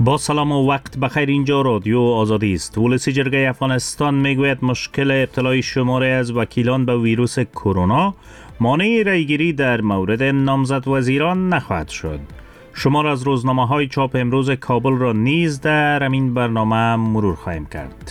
با سلام و وقت بخیر. اینجا رادیو آزادی است. ولسی جرگه افغانستان میگوید مشکل ابتلای شماری از وکیلان به ویروس کرونا مانع رایگیری در مورد نامزد وزیران نخواهد شد. شمار از روزنامه‌های چاپ امروز کابل را نیز در همین برنامه مرور خواهیم کرد.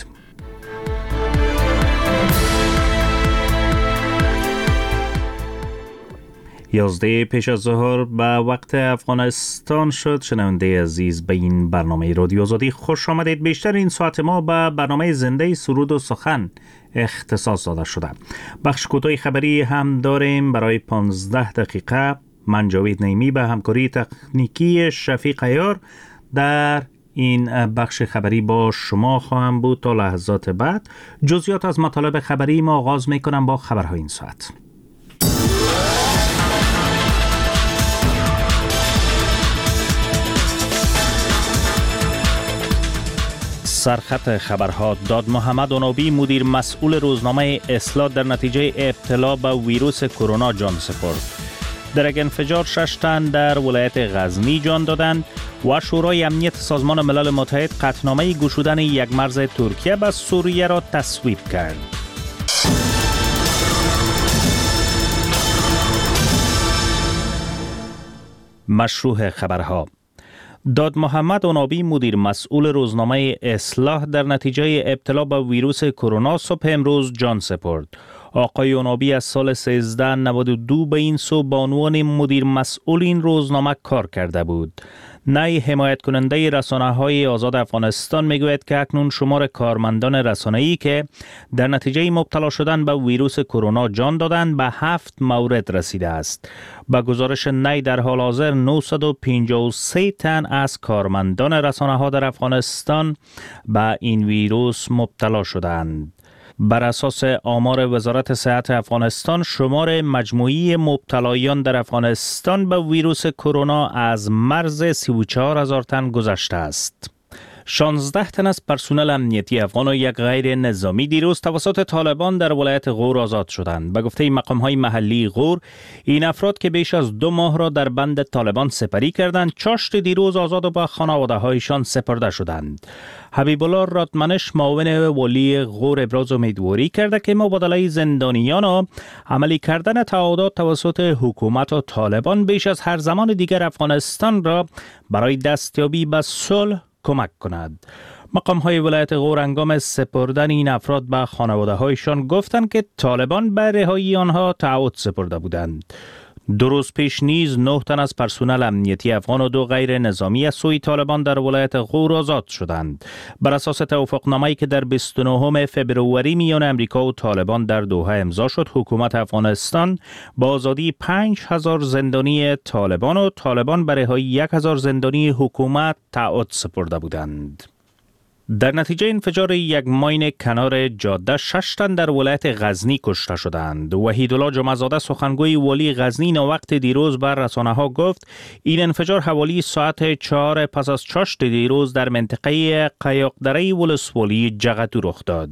11 پیش از ظهر به وقت افغانستان شد. شنونده عزیز به این برنامه رادیو آزادی خوش آمدید. بیشتر این ساعت ما به برنامه زنده سرود و سخن اختصاص داده شده. بخش کوتاه خبری هم داریم برای 15 دقیقه. من جاوید نعیمی به همکاری تکنیکی شفیق عیار در این بخش خبری با شما خواهم بود تا لحظات بعد. جزئیات از مطالب خبری ما آغاز میکنم با خبرهای این ساعت. سرخط خبرها: داد محمد عنابی مدیر مسئول روزنامه اصلاح در نتیجه ابتلا به ویروس کرونا جان سپرد. در یک انفجار 6 تن در ولایت غزنی جان دادند و شورای امنیت سازمان ملل متحد قطعنامه گشودن یک مرز ترکیه به سوریه را تصویب کرد. مشروع خبرها: داد محمد عنابی مدیر مسئول روزنامه اصلاح در نتیجه ابتلا به ویروس کرونا صبح امروز جان سپرد. آقای عنابی از سال 1392 به این سو به عنوان مدیر مسئول این روزنامه کار کرده بود. نای حمایت کننده رسانه‌های آزاد افغانستان میگوید که اکنون شمار کارمندان رسانه‌ای که در نتیجه مبتلا شدن به ویروس کرونا جان دادند به 7 مورد رسیده است. با گزارش نای در حال حاضر 953 تن از کارمندان رسانه‌ها در افغانستان به این ویروس مبتلا شدند. بر اساس آمار وزارت صحت افغانستان شمار مجموعی مبتلایان در افغانستان به ویروس کرونا از مرز 34,000 تن گذشته است. 16 تن از پرسنل امنیتی افغان و یک غیر نظامی دیروز توسط طالبان در ولایت غور آزاد شدند. به گفته مقام‌های محلی غور، این افراد که بیش از 2 ماه را در بند طالبان سپری کردند، چاشت دیروز آزاد و به خانواده‌هایشان سپرده شدند. حبیب الله رادمنش معاون ولی غور ابراز امیدواری کرده که مبادله زندانیان و عملی کردن تعهدات توسط حکومت و طالبان بیش از هر زمان دیگر افغانستان را برای دستیابی به صلح کمک کند. مقام‌های ولایت غور هنگام سپردن این افراد به خانواده‌هایشان گفتند که طالبان به رهایی آنها تعهد سپرده بودند. 2 روز پیش نیز 9 تن از پرسنل امنیتی افغان و 2 غیر نظامی از سوی طالبان در ولایت غور آزاد شدند. بر اساس توافقنامه‌ای که در 29 فبروری میان امریکا و طالبان در دوحه امضا شد، حکومت افغانستان با آزادی 5000 زندانی طالبان و طالبان به رهایی 1000 زندانی حکومت تعهد سپرده بودند. در نتیجه انفجار یک ماین کنار جاده 6 تن در ولایت غزنی کشته شدند. وحیدالله جمعه‌زاده سخنگوی ولی غزنی وقت دیروز بر رسانه‌ها گفت این انفجار حوالی ساعت 4 پس از چاشت دیروز در منطقه قیاقدره ولسوالی جغتو رخ داد.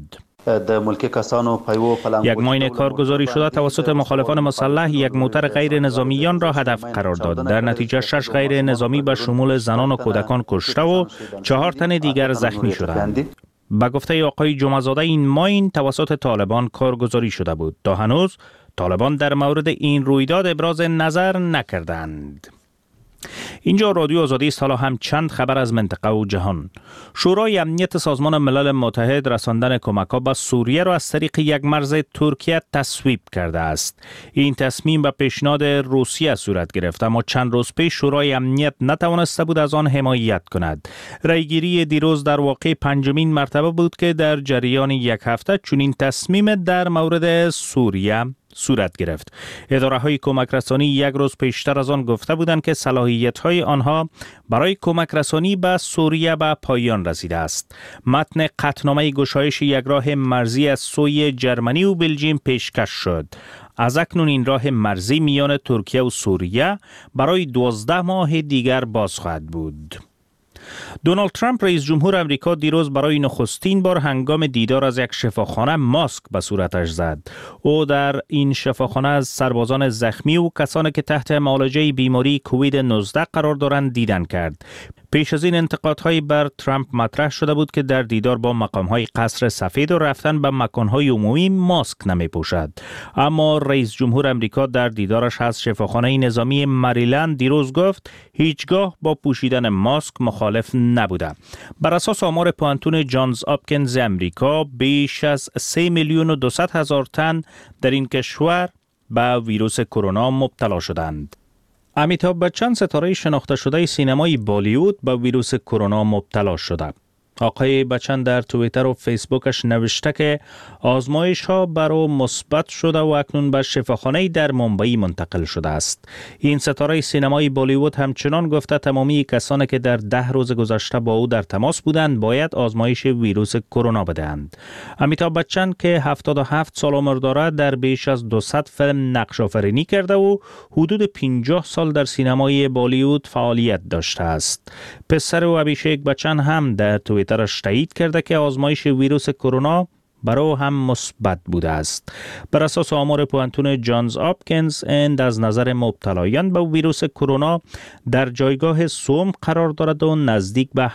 یک ماین کارگزاری شده توسط مخالفان مسلح یک موتر غیر نظامیان را هدف قرار داد. در نتیجه 6 غیر نظامی به شمول زنان و کودکان کشته و 4 تن دیگر زخمی شدند. به گفته آقای جمعه‌زاده این ماین توسط طالبان کارگزاری شده بود. تا هنوز طالبان در مورد این رویداد ابراز نظر نکردند. اینجا رادیو آزادی است. حالا هم چند خبر از منطقه و جهان. شورای امنیت سازمان ملل متحد رساندن کمک‌ها به سوریه را از طریق یک مرز ترکیه تصویب کرده است. این تصمیم به پیشنهاد روسیه صورت گرفت، اما چند روز پیش شورای امنیت نتوانسته بود از آن حمایت کند. رایگیری دیروز در واقع 5مین مرتبه بود که در جریان یک هفته چنین تصمیم در مورد سوریه صورت گرفت. اداره‌های کمک رسانی یک روز پیشتر از آن گفته بودند که صلاحیت‌های آنها برای کمک رسانی به سوریه به پایان رسیده است. متن قطعنامه گشایش یک راه مرزی از سوی جرمنی و بلژیم پیشکش شد. از اکنون این راه مرزی میان ترکیه و سوریه برای 12 ماه دیگر باز خواهد بود. دونالد ترامپ رئیس جمهور امریکا دیروز برای نخستین بار هنگام دیدار از یک شفاخانه ماسک به صورتش زد. او در این شفاخانه از سربازان زخمی و کسانی که تحت معالجه بیماری کووید 19 قرار دارند دیدن کرد. پیش از این انتقادهای بر ترامپ مطرح شده بود که در دیدار با مقامهای قصر سفید و رفتن به مکانهای عمومی ماسک نمی پوشد. اما رئیس جمهور امریکا در دیدارش از شفاخانه نظامی مریلند دیروز گفت هیچگاه با پوشیدن ماسک مخالف نبوده. بر اساس آمار پوانتون جانز آپکینز امریکا، بیش از 3,200,000 تن در این کشور به ویروس کرونا مبتلا شدند. امیتاب بچن، ستاره شناخته شده سینمای بالیوود، به ویروس کرونا مبتلا شده. آقای بچن در توییتر و فیسبوکش نوشته که آزمایش ها بر او مثبت شده و اکنون به شفاخانه در مومبئی منتقل شده است. این ستاره سینمای بالیوود همچنان گفته تمامی کسانی که در 10 روز گذشته با او در تماس بودند باید آزمایش ویروس کرونا بدهند. امیتاب بچن که 77 سال عمر دارد در بیش از 200 فیلم نقش آفرینی کرده و حدود 50 سال در سینمای بالیوود فعالیت داشته است. پسر او ابیشیک بچن هم در توییترش تایید کرده که آزمایش ویروس کرونا برای هم مثبت بوده است. بر اساس آمار پوانتون جانز آپکینز، اند از نظر مبتلایان به ویروس کرونا در جایگاه سوم قرار دارد و نزدیک به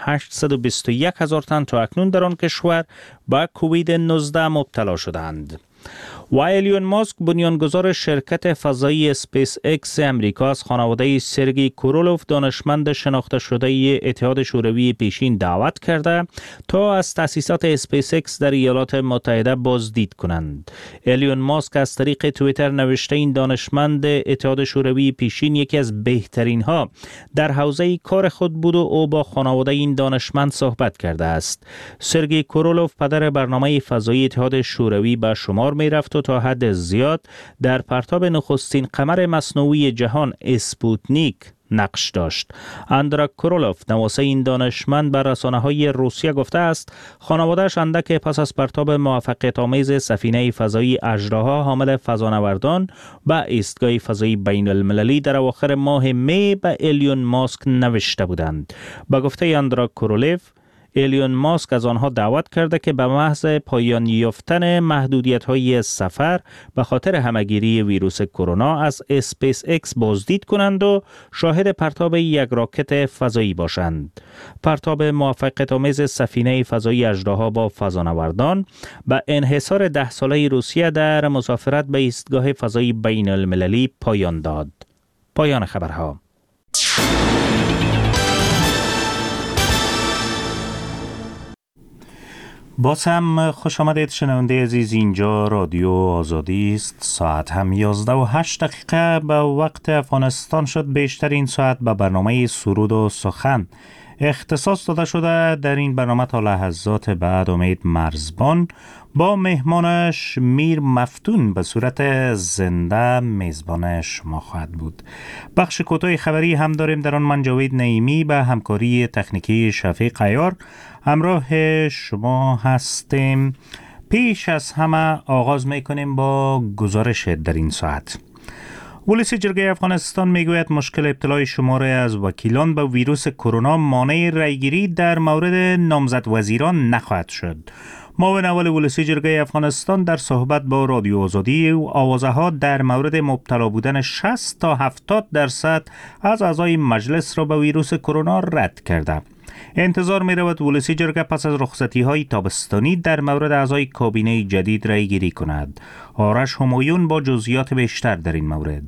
821,000 تن تا اکنون در آن کشور به کووید 19 مبتلا شدند. و ایلون ماسک، بنیانگذار شرکت فضایی اسپیس اکس امریکا، از خانواده سرگی کورولوف، دانشمند شناخته شده اتحاد شوروی پیشین، دعوت کرده تا از تأسیسات اسپیس اکس در ایالات متحده بازدید کنند. ایلون ماسک از طریق توییتر نوشته این دانشمند اتحاد شوروی پیشین یکی از بهترین ها در حوزه کار خود بود و او با خانواده این دانشمند صحبت کرده است. سرگی کورولوف پدر برنامه فضایی اتحاد شوروی به شمار می رفت و تا حد زیاد در پرتاب نخستین قمر مصنوعی جهان اسپوتنیک نقش داشت. اندرا کورولوف، نواسه این دانشمند، بر رسانه‌های روسیه گفته است خانواده‌اش اندک پس از پرتاب موفقیت آمیز سفینه فضایی اژدها حامل فضانوردان به ایستگاه فضایی بین المللی در اواخر ماه می به ایلون ماسک نوشته بودند. به گفته اندرا کورولوف، ایلون ماسک از آنها دعوت کرده که به محض پایان یافتن محدودیت‌های سفر به خاطر همه‌گیری ویروس کرونا از اسپیس اکس بازدید کنند و شاهد پرتاب یک راکت فضایی باشند. پرتاب موفقیت‌آمیز سفینه فضایی اژدها با فضانوردان به انحصار 10 ساله روسیه در مسافرت به ایستگاه فضایی بین المللی پایان داد. پایان خبرها. باز هم خوش آمدید شنونده عزیز، اینجا رادیو آزادی است. ساعت هم 11:08 به وقت افغانستان شد. بیشترین ساعت به برنامه سرود و سخن اختصاص داده شده. در این برنامه تا لحظات بعد امید مرزبان با مهمانش میر مفتون به صورت زنده میزبان شما خواهد بود. بخش کوتاه خبری هم داریم، در آن من جاوید نعیمی به همکاری تکنیکی شفیق عیار همراه شما هستیم. پیش از همه آغاز میکنیم با گزارش در این ساعت. ولسی جرگه افغانستان میگوید مشکل ابتلای شماری از وکیلان به ویروس کرونا مانع رایگیری در مورد نامزد وزیران نخواهد شد. معاون اول ولسی جرگه افغانستان در صحبت با رادیو آزادی آوازه ها در مورد مبتلا بودن 60 تا 70% از اعضای مجلس را به ویروس کرونا رد کرده. انتظار می رود ولسی جرگه پس از رخصتی های تابستانی در مورد اعضای کابینه جدید رای گیری کند. آرش همایون با جزئیات بیشتر در این مورد.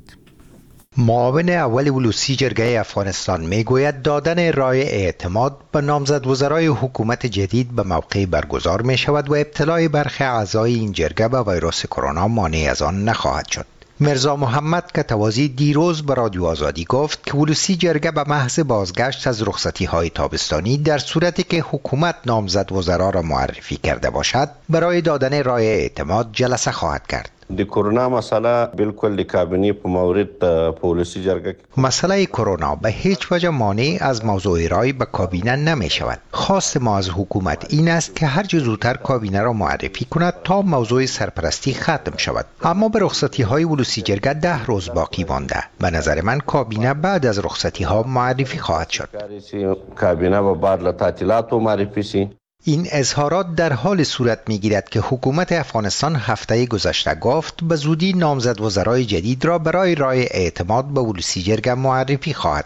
معاون اول ولسی جرگه افغانستان میگوید دادن رای اعتماد به نامزد وزرای حکومت جدید به موقع برگزار می شود و ابتلای برخی اعضای این جرگه به ویروس کرونا مانع از آن نخواهد شد. مرزا محمد کتوازی دیروز به رادیو آزادی گفت که ولسی جرگه به محض بازگشت از رخصتی های تابستانی در صورتی که حکومت نامزد وزرا را معرفی کرده باشد برای دادن رای اعتماد جلسه خواهد کرد. د کرونا مسئله بالکل د کابینه په مورد په ولسی جرګه مسئله کرونا به هیچ وجه مانع از موضوع رای به کابینه نمی شود. خواست ما از حکومت این است که هر چه زودتر کابینه را معرفی کند تا موضوع سرپرستی ختم شود. اما به رخصتی های ولسی جرگه 10 روز باقی مانده. به نظر من کابینه بعد از رخصتی ها معرفی خواهد شد. کابینه با بعد له تعطیلات معرفی شي. این اظهارات در حال صورت می‌گیرد که حکومت افغانستان هفته گذشته گفت به زودی نامزد وزرای جدید را برای رای اعتماد به ولسی جرگه معرفی خواهد کرد.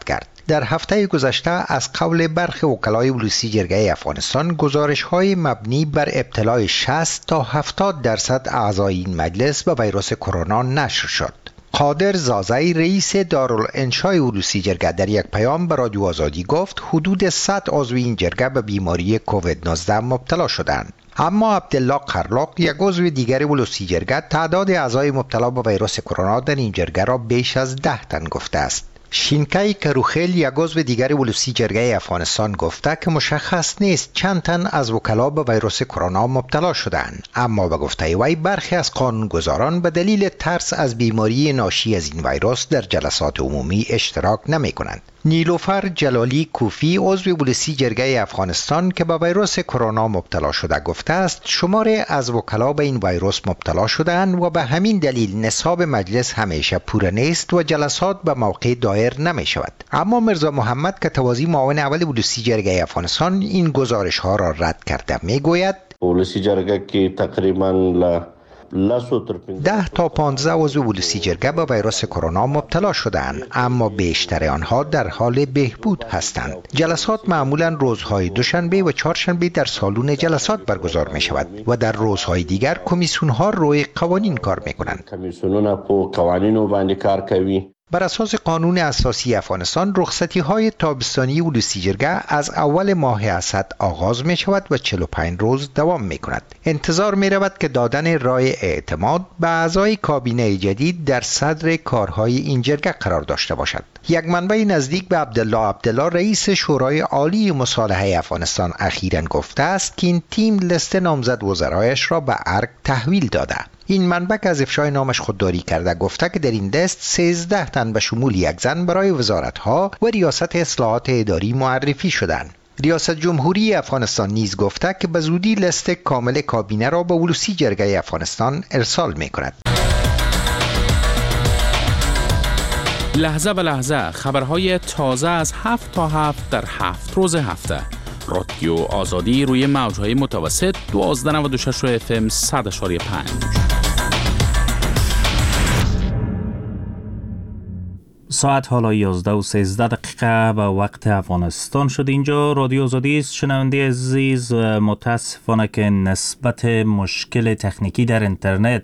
در هفته گذشته از قول برخی وکلای ولوسی جرگه افغانستان گزارش‌های مبنی بر ابتلای 60 تا 70% اعضای این مجلس به ویروس کرونا نشر شد. قادر زازی رئیس دارالانشای ولوسی جرگه در یک پیام به رادیو آزادی گفت حدود 100 عضو این جرگه به بیماری کووید 19 مبتلا شدند. اما عبدالله قرلاق یک عضو دیگر ولوسی جرگه تعداد اعضای مبتلا به ویروس کرونا در این جرگه را بیش از 10 تن گفته است. شینکای کروخیل یک عضو دیگر ولوسی جرگه افغانستان گفته که مشخص نیست چند تن از وکلا به ویروس کرونا مبتلا شدند، اما به گفته وی برخی از قانونگذاران به دلیل ترس از بیماری ناشی از این ویروس در جلسات عمومی اشتراک نمی کنند. نیلوفر جلالی کوفی عضو ولوسی جرگه افغانستان که به ویروس کرونا مبتلا شده گفته است شماره از وکلا به این ویروس مبتلا شدند و به همین دلیل نصاب مجلس همیشه پوره نیست و جلسات به موقع دایر نمی شود. اما مرزا محمد که توازی معاون اول ولوسی جرگه افغانستان این گزارش ها را رد کرده می گوید ولوسی جرگه که تقریبا 10 تا 15 عضو ولوسی جرگه به ویروس کرونا مبتلا شدند، اما بیشتر آنها در حال بهبود هستند. جلسات معمولا روزهای دوشنبه و چهارشنبه در سالن جلسات برگزار می شود و در روزهای دیگر کمیسیون ها روی قوانین کار می کنند. کمیسیونونه په قوانینو باندې کار کوي. بر اساس قانون اساسی افغانستان رخصتی های تابستانی ولوسی جرگه از اول ماه اسد آغاز می شود و 45 روز دوام می کند. انتظار می رود که دادن رای اعتماد به اعضای کابینه جدید در صدر کارهای این جرگه قرار داشته باشد. یک منبع نزدیک به عبدالله رئیس شورای عالی مصالحه افغانستان اخیراً گفته است که این تیم لیست نامزد وزرایش را به ارگ تحویل داده. این منبع که از افشای نامش خودداری کرده گفته که در این لیست 13 تن به شمول یک زن برای وزارتها و ریاست اصلاحات اداری معرفی شدند. ریاست جمهوری افغانستان نیز گفته که به زودی لیست کامل کابینه را به ولوسی جرگه افغانستان ارسال می کند. لحظه به لحظه خبرهای تازه از 7 تا 7 در 7 روز هفته. رادیو آزادی روی موجهای متوسط 1296 FM 100.5. ساعت حالا 11:13 به وقت افغانستان شد. اینجا رادیو آزادی است. شنونده عزیز، متاسفانه که نسبت مشکل تکنیکی در اینترنت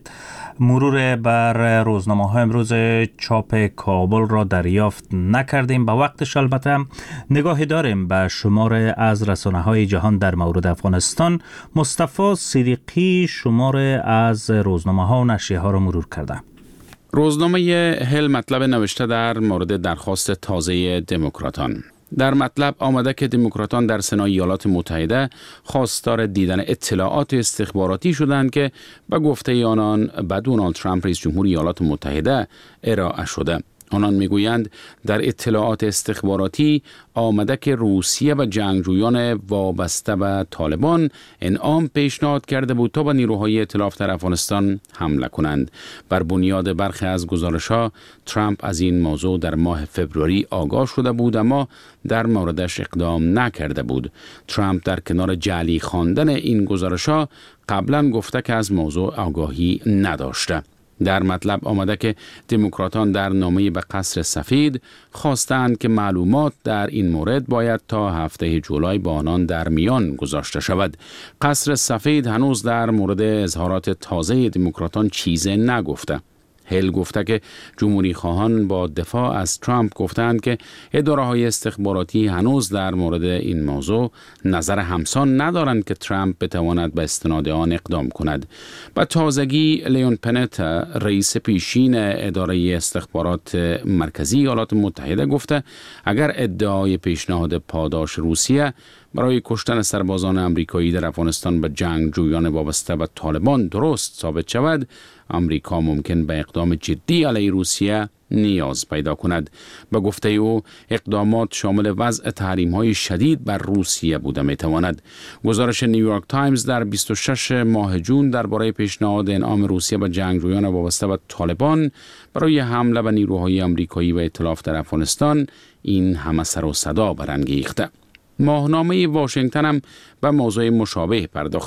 مرور بر روزنامه‌های امروز چاپ کابل را دریافت نکردیم. به وقتش البته نگاهی داریم به شمار از رسانه‌های جهان در مورد افغانستان. مصطفی صدیقی شمار از روزنامه‌ها و نشریه‌ها را مرور کرده. روزنامه هل مطلب نوشته در مورد درخواست تازه دموکراتان. در مطلب آمده که دموکراتان در سنای ایالات متحده خواستار دیدن اطلاعات استخباراتی شدند که به گفته آنان به دونالد ترامپ رئیس جمهور ایالات متحده ارائه شده. آنان میگویند در اطلاعات استخباراتی آمده که روسیه و جنگجویان وابسته به طالبان انعام پیشنهاد کرده بود تا به نیروهای ائتلاف در افغانستان حمله کنند. بر بنیاد برخی از گزارش‌ها ترامپ از این موضوع در ماه فوریه آگاه شده بود اما در موردش اقدام نکرده بود. ترامپ در کنار جعلی خواندن این گزارش‌ها قبلا گفته که از موضوع آگاهی نداشته. در مطلب آمده که دموکراتان در نامه‌ای به قصر سفید خواستند که معلومات در این مورد باید تا هفته جولای با آنان در میان گذاشته شود. قصر سفید هنوز در مورد اظهارات تازه دموکراتان چیزی نگفته. هل گفته که جمهوری خواهان با دفاع از ترامپ گفتند که اداره‌های استخباراتی هنوز در مورد این موضوع نظر همسان ندارند که ترامپ بتواند به استناد آن اقدام کند. به تازگی لیون پنت رئیس پیشین اداره استخبارات مرکزی ایالات متحده گفته اگر ادعای پیشنهاد پاداش روسیه برای کشتن سربازان آمریکایی در افغانستان به جنگجویان وابسته به طالبان درست ثابت شود، آمریکا ممکن به اقدام جدی علیه روسیه نیاز پیدا کند. به گفته او اقدامات شامل وضع تحریم‌های شدید بر روسیه بوده می‌تواند. گزارش نیویورک تایمز در 26 ماه جون درباره پیشنهاد انعام روسیه به جنگجویان وابسته به طالبان برای حمله به نیروهای آمریکایی و ائتلاف در افغانستان این همه سر و صدا برانگیخته. ماهنامه واشنگتن هم به موضوع مشابه پرداخته.